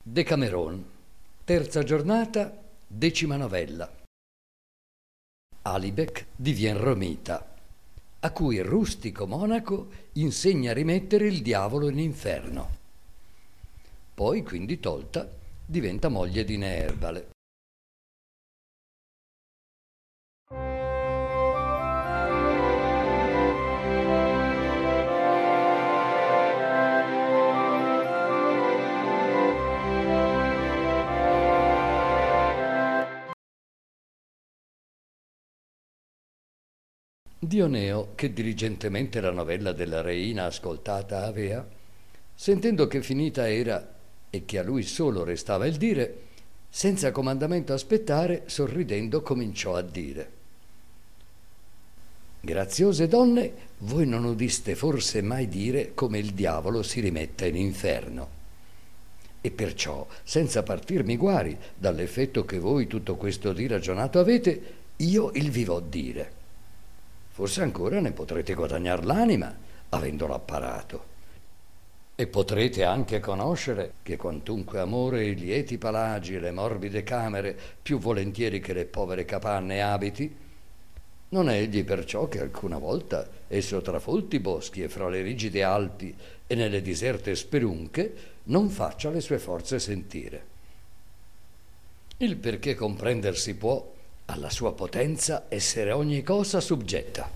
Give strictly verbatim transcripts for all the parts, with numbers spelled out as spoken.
Decameron, terza giornata, decima novella. Alibek divien romita, a cui il rustico monaco insegna a rimettere il diavolo in inferno. Poi, quindi tolta, diventa moglie di Neerbale. Dioneo, che diligentemente la novella della reina ascoltata avea, sentendo che finita era e che a lui solo restava il dire, senza comandamento aspettare, sorridendo cominciò a dire: graziose donne, voi non udiste forse mai dire come il diavolo si rimetta in inferno. E perciò, senza partirmi guari dall'effetto che voi tutto questo di ragionato avete, io il vi vo dire. Forse ancora ne potrete guadagnar l'anima, avendolo apparato. E potrete anche conoscere che quantunque amore i lieti palagi e le morbide camere più volentieri che le povere capanne abiti, non è egli perciò che alcuna volta esso tra folti boschi e fra le rigide Alpi e nelle diserte spelunche non faccia le sue forze sentire. Il perché comprender si può alla sua potenza essere ogni cosa suggetta.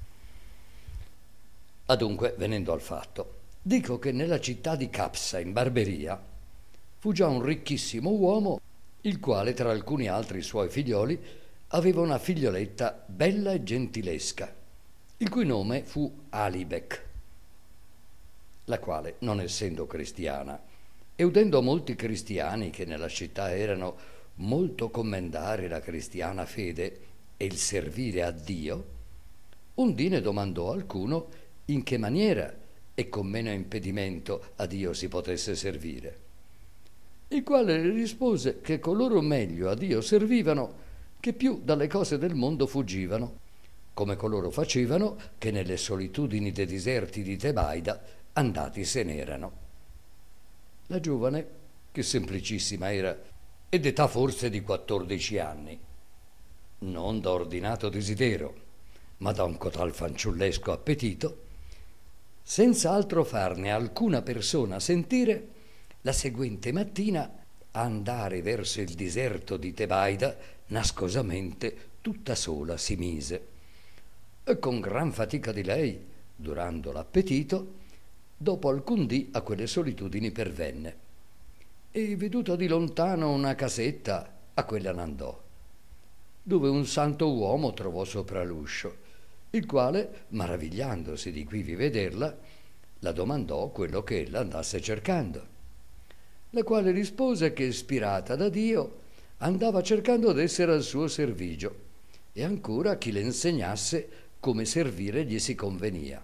Adunque, venendo al fatto, dico che nella città di Capsa, in Barberia, fu già un ricchissimo uomo, il quale tra alcuni altri suoi figlioli aveva una figlioletta bella e gentilesca, il cui nome fu Alibek, la quale, non essendo cristiana, e udendo molti cristiani che nella città erano molto commendare la cristiana fede e il servire a Dio, un dì ne domandò alcuno in che maniera e con meno impedimento a Dio si potesse servire, il quale le rispose che coloro meglio a Dio servivano che più dalle cose del mondo fuggivano, come coloro facevano che nelle solitudini dei deserti di Tebaida andati se n'erano. La giovane, che semplicissima era, ed età forse di quattordici anni, non da ordinato desidero, ma da un cotal fanciullesco appetito, senza altro farne alcuna persona sentire, la seguente mattina a andare verso il diserto di Tebaida nascosamente tutta sola si mise, e con gran fatica di lei, durando l'appetito, dopo alcun dì a quelle solitudini pervenne, e veduta di lontano una casetta, a quella n'andò, dove un santo uomo trovò sopra l'uscio, il quale, maravigliandosi di quivi vederla, la domandò quello che ella andasse cercando, la quale rispose che, ispirata da Dio, andava cercando d'essere al suo servigio e ancora chi le insegnasse come servire gli si convenia.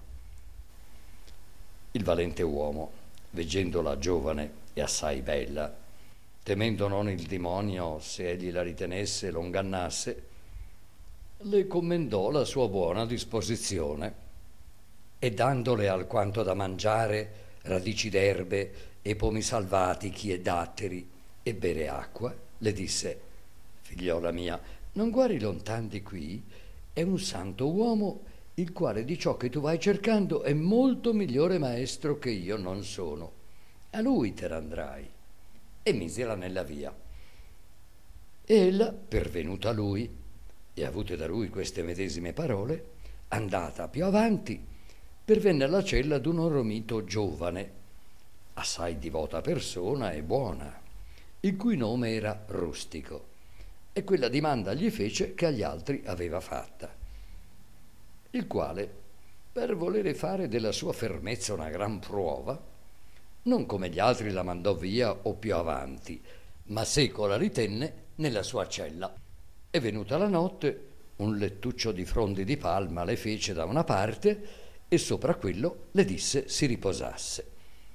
Il valente uomo, veggendola giovane e assai bella, temendo non il demonio se egli la ritenesse lo ingannasse, le commendò la sua buona disposizione e dandole alquanto da mangiare radici d'erbe e pomi salvatichi e datteri e bere acqua, le disse: figliola mia, non guari lontan di qui, è un santo uomo il quale di ciò che tu vai cercando è molto migliore maestro che io non sono. A lui te n'andrai. E misela nella via. E ella, pervenuta a lui e avute da lui queste medesime parole, andata più avanti, pervenne alla cella d'un romito giovane, assai divota persona e buona, il cui nome era Rustico, e quella dimanda gli fece che agli altri aveva fatta, il quale, per volere fare della sua fermezza una gran prova, non come gli altri la mandò via o più avanti, ma seco la ritenne nella sua cella. E venuta la notte, un lettuccio di frondi di palma le fece da una parte e sopra quello le disse si riposasse.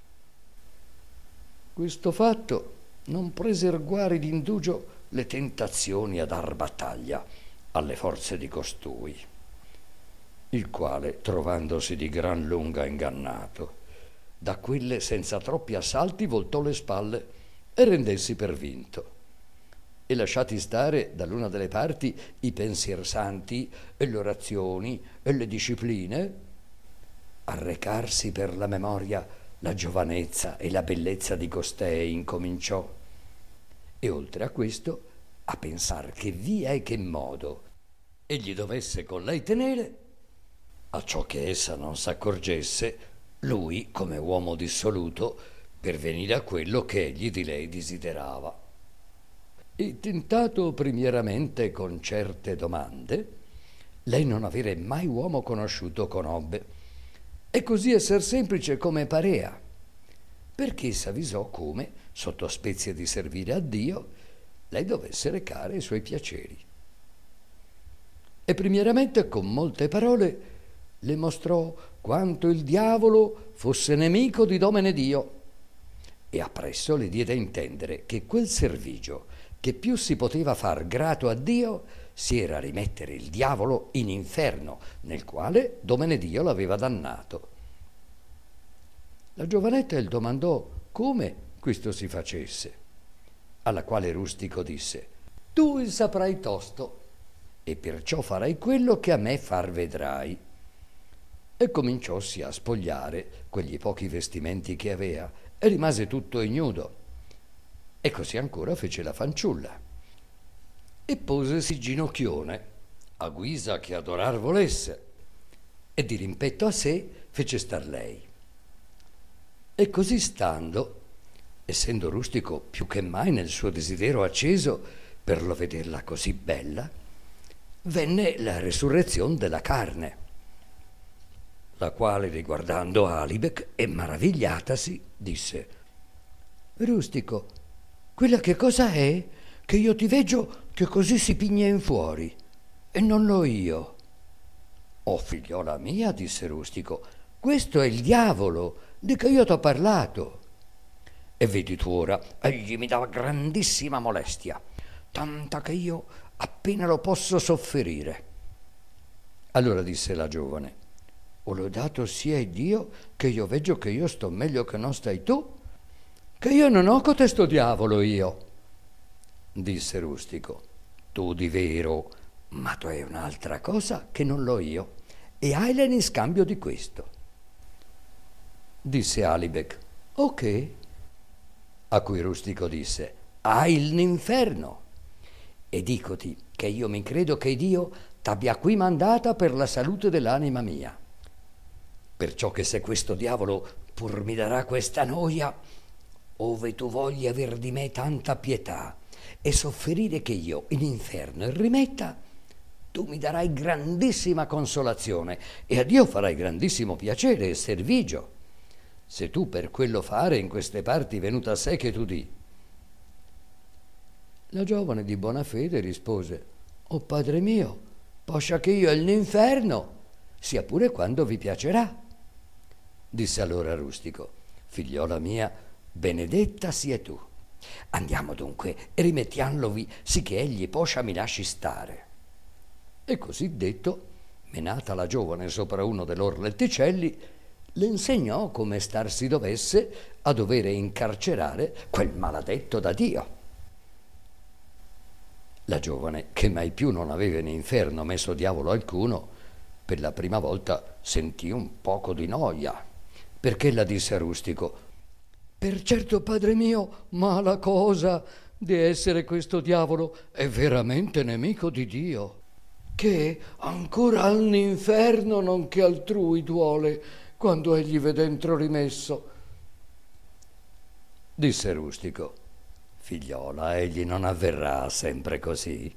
Questo fatto non preser guari d'indugio le tentazioni a dar battaglia alle forze di costui, il quale, trovandosi di gran lunga ingannato, da quelle senza troppi assalti voltò le spalle e rendessi per vinto. E lasciati stare dall'una delle parti i pensier santi e le orazioni e le discipline, a recarsi per la memoria la giovanezza e la bellezza di costei incominciò, e oltre a questo a pensar che via e che modo egli dovesse con lei tenere, a ciò che essa non s'accorgesse, lui, come uomo dissoluto, per venire a quello che egli di lei desiderava. E tentato primieramente con certe domande, lei non avere mai uomo conosciuto conobbe, e così esser semplice come parea, perché s'avvisò come, sotto spezie di servire a Dio, lei dovesse recare i suoi piaceri. E primieramente con molte parole le mostrò quanto il diavolo fosse nemico di Domine Dio, e appresso le diede a intendere che quel servigio che più si poteva far grato a Dio si era rimettere il diavolo in inferno, nel quale Domine Dio l'aveva dannato. La giovanetta il domandò come questo si facesse, alla quale Rustico disse: tu il saprai tosto, e perciò farai quello che a me far vedrai. E cominciossi a spogliare quegli pochi vestimenti che avea, e rimase tutto ignudo. E così ancora fece la fanciulla, e posesi ginocchione, a guisa che adorar volesse, e di rimpetto a sé fece star lei. E così stando, essendo Rustico più che mai nel suo desiderio acceso per lo vederla così bella, venne la resurrezione della carne, la quale, riguardando Alibek e maravigliatasi, disse: Rustico, quella che cosa è che io ti veggio che così si pigna in fuori, e non lo io? Oh, figliola mia, disse Rustico, questo è il diavolo di che io t'ho parlato. E vedi tu ora, egli mi dava grandissima molestia, tanta che io appena lo posso sofferire. Allora disse la giovane: o lodato sia Dio che io veggio che io sto meglio che non stai tu, che io non ho cotesto diavolo io. Disse Rustico: tu di vero, ma tu hai un'altra cosa che non l'ho io, e haile in scambio di questo. Disse Alibek: ok. A cui Rustico disse: hai l'inferno, e dicoti che io mi credo che Dio t'abbia qui mandata per la salute dell'anima mia, perciò che se questo diavolo pur mi darà questa noia, ove tu voglia aver di me tanta pietà e sofferire che io in inferno rimetta, tu mi darai grandissima consolazione e a Dio farai grandissimo piacere e servigio, se tu per quello fare in queste parti venuta a sé che tu di. La giovane di buona fede rispose: o padre mio, poscia che io all'inferno sia pure quando vi piacerà. Disse allora Rustico: figliola mia, benedetta sia tu. Andiamo dunque e rimettiamlovi sì che egli poscia mi lasci stare. E così detto, menata la giovane sopra uno de lor letticelli, le insegnò come star si dovesse a dovere incarcerare quel maladetto da Dio. La giovane, che mai più non aveva in inferno messo diavolo alcuno, per la prima volta sentì un poco di noia, perché la disse a Rustico: per certo, padre mio, mala cosa di essere questo diavolo, è veramente nemico di Dio, che ancora all'inferno non che altrui duole quando egli v'è dentro rimesso. Disse Rustico: figliola, egli non avverrà sempre così.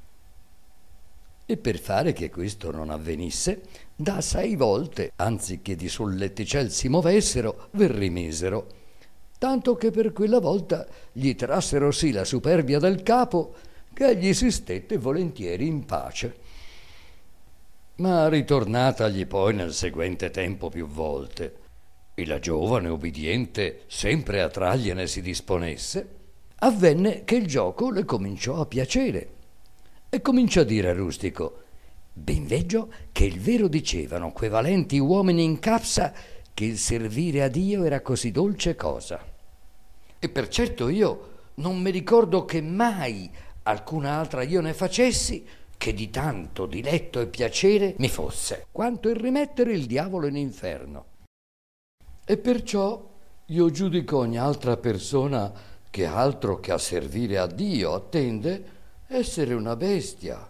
E per fare che questo non avvenisse, da sei volte, anziché di sul letticel si movessero, ver rimisero, tanto che per quella volta gli trassero sì la superbia del capo, che egli si stette volentieri in pace. Ma ritornatagli poi nel seguente tempo più volte, e la giovane ubbidiente sempre a tragliene si disponesse, avvenne che il gioco le cominciò a piacere, e cominciò a dire a Rustico: ben veggio che il vero dicevano quei valenti uomini in Capsa, che il servire a Dio era così dolce cosa, e per certo io non mi ricordo che mai alcuna altra io ne facessi, che di tanto diletto e piacere mi fosse, quanto il rimettere il diavolo in inferno. E perciò io giudico ogni altra persona che altro che a servire a Dio attende essere una bestia.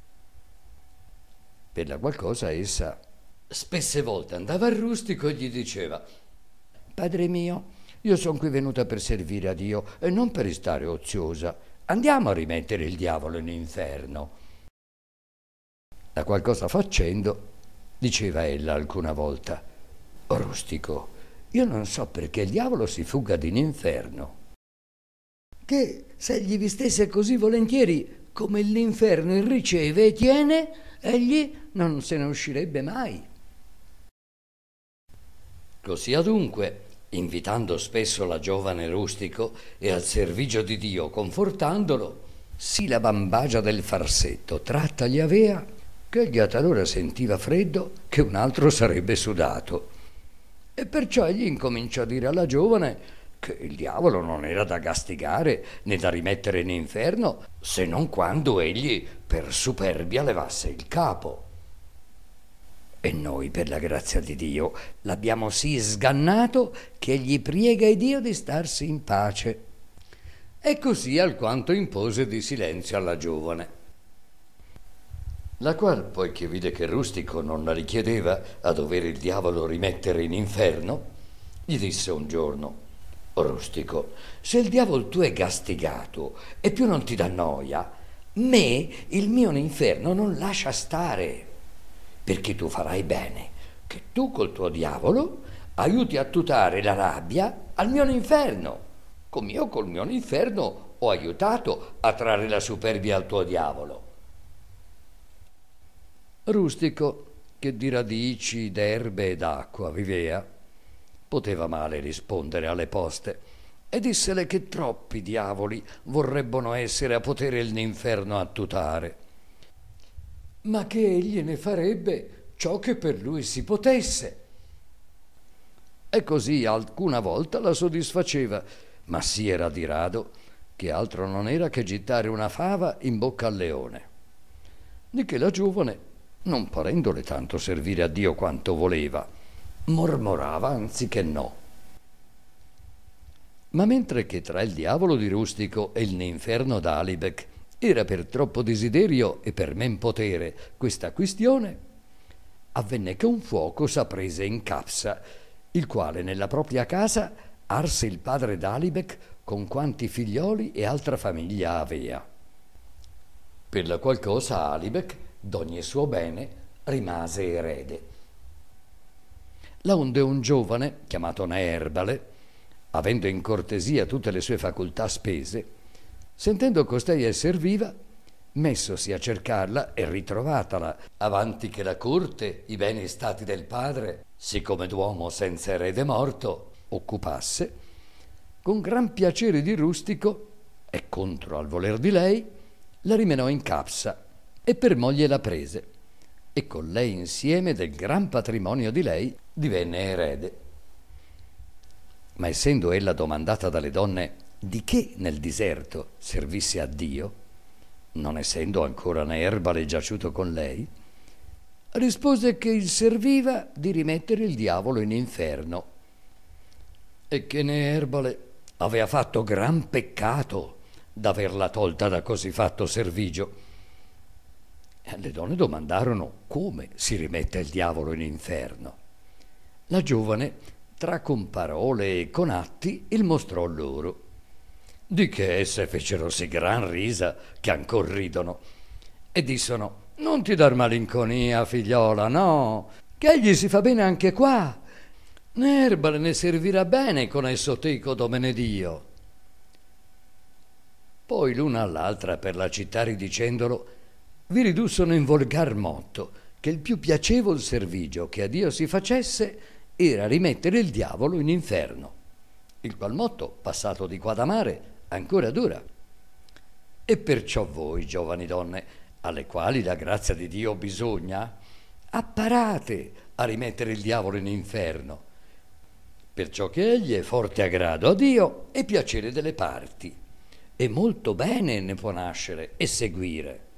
Per la qual cosa essa spesse volte andava al Rustico e gli diceva: Padre mio, io sono qui venuta per servire a Dio e non per restare oziosa. Andiamo a rimettere il diavolo in inferno. La qual cosa facendo, diceva ella alcuna volta: O Rustico, io non so perché il diavolo si fugga in inferno. Che se egli vi stesse così volentieri come l'inferno il riceve e tiene, egli non se ne uscirebbe mai. Così adunque, invitando spesso la giovane Rustico e al servigio di Dio confortandolo, sì la bambagia del farsetto tratta gli avea, che egli a talora sentiva freddo che un altro sarebbe sudato. E perciò egli incominciò a dire alla giovane che il diavolo non era da castigare né da rimettere in inferno, se non quando egli per superbia levasse il capo. E noi, per la grazia di Dio, l'abbiamo sì sgannato che egli priega Dio di starsi in pace. E così alquanto impose di silenzio alla giovane, la qual, poiché vide che Rustico non la richiedeva a dover il diavolo rimettere in inferno, gli disse un giorno: O Rustico, se il diavolo tu è gastigato e più non ti dà noia, me il mio inferno non lascia stare, perché tu farai bene che tu col tuo diavolo aiuti a tutare la rabbia al mio inferno, come io col mio inferno ho aiutato a trarre la superbia al tuo diavolo. Rustico, che di radici, d'erbe e d'acqua vivea, poteva male rispondere alle poste e dissele che troppi diavoli vorrebbono essere a potere l'inferno attutare, ma che egli ne farebbe ciò che per lui si potesse. E così alcuna volta la soddisfaceva, ma sì era di rado che altro non era che gittare una fava in bocca al leone. Di che la giovane, non parendole tanto servire a Dio quanto voleva, mormorava anziché no. Ma mentre che tra il diavolo di Rustico e il inferno d'Alibek era per troppo desiderio e per men potere questa quistione, avvenne che un fuoco s'apprese in Capsa, il quale nella propria casa arse il padre d'Alibek con quanti figlioli e altra famiglia avea. Per la qual cosa Alibek, d'ogni suo bene, rimase erede. Laonde un giovane, chiamato Neerbale, avendo in cortesia tutte le sue facoltà spese, sentendo costei esser viva, messosi a cercarla e ritrovatala, avanti che la corte, i beni stati del padre, siccome d'uomo senza erede morto, occupasse, con gran piacere di Rustico, e contro al voler di lei, la rimenò in Capsa e per moglie la prese, e con lei insieme del gran patrimonio di lei divenne erede. Ma essendo ella domandata dalle donne di che nel diserto servisse a Dio, non essendo ancora Neerbale giaciuto con lei, rispose che il serviva di rimettere il diavolo in inferno e che Neerbale aveva fatto gran peccato d'averla tolta da così fatto servigio. E le donne domandarono come si rimette il diavolo in inferno. La giovane, tra con parole e con atti, il mostrò loro, di che esse fecero sì gran risa che ancor ridono, e dissono: non ti dar malinconia, figliola, no, che egli si fa bene anche qua. Neerbale ne servirà bene con esso teco domene Dio. Poi l'una all'altra per la città ridicendolo, vi ridussono in volgar motto che il più piacevol servigio che a Dio si facesse era rimettere il diavolo in inferno, il qual motto, passato di qua da mare, ancora dura. E perciò voi, giovani donne, alle quali la grazia di Dio bisogna, apparate a rimettere il diavolo in inferno, perciò che egli è forte aggrado a Dio e piacere delle parti, e molto bene ne può nascere e seguire.